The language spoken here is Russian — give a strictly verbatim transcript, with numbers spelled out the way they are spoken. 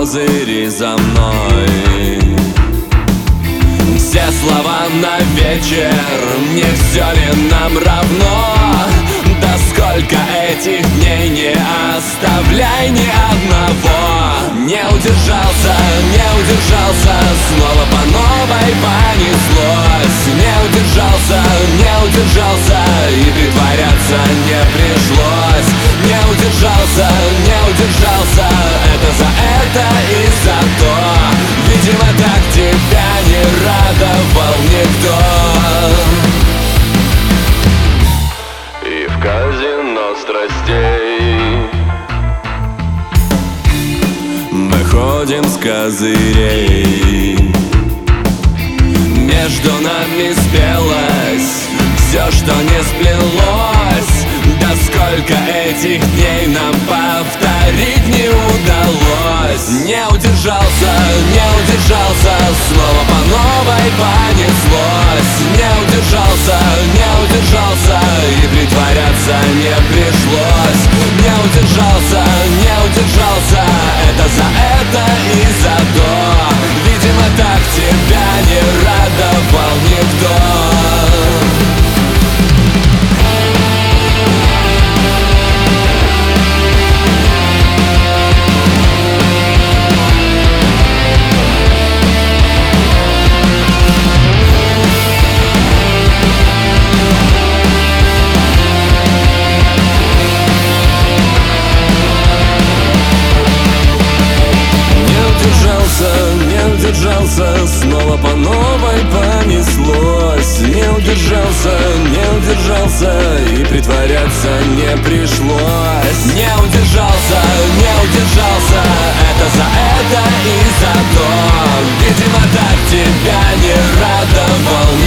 козыри за мной. Все слова на вечер, не все ли нам равно? Да сколько этих дней, не оставляй ни одного. Не удержался, не удержался, снова по новой понеслось. Не удержался, не удержался, и притворяться не пришлось. Не удержался, не удержался, это за это и за то. Видимо, так тебя не радовал никто. И в казино страстей мы ходим с козырей. Между нами спелось все, что не сплелось. Да сколько этих дней нам повторить не удалось. Не удержался, не удержался, снова по новой понеслось. Не удержался, не удержался, и притворяться не пришлось. Не удержался, не удержался, это за это и за то. Видимо, так тебя не радовал никто. Не удержался, снова по новой понеслось. Не удержался, не удержался, и притворяться не пришлось. Не удержался, не удержался, это за это и за то. Видимо, так тебя не радовал